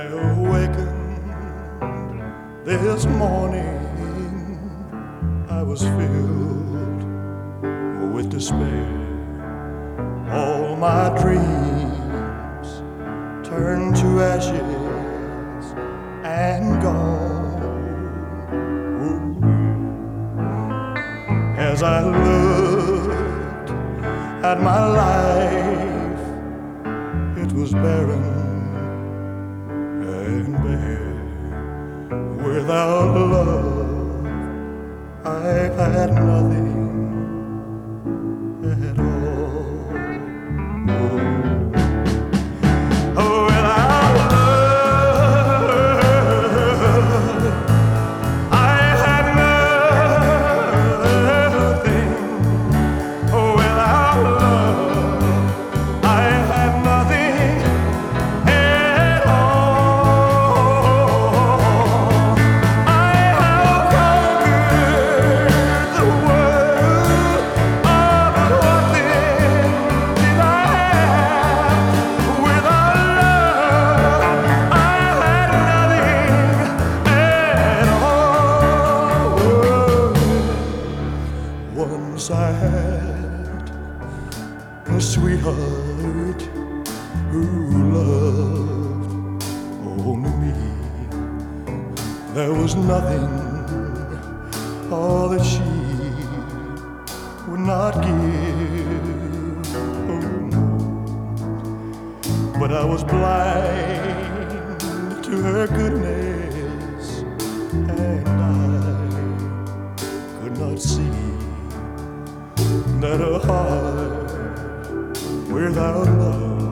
awakened this morning, I was filled with despair. All my dreams turned to ashes and gone. Ooh. As I looked at my life, it was barren and bare. Without love, I had nothing at all. Oh, without love, I had nothing. Oh, without love, I had nothing at all. I have conquered the world, but what then did I have? Without love, I had nothing at all. Once I had a sweetheart who loved only me. There was nothing, all that she would not give. Oh, no. But I was blind to her goodness, and I could not see that a heart without love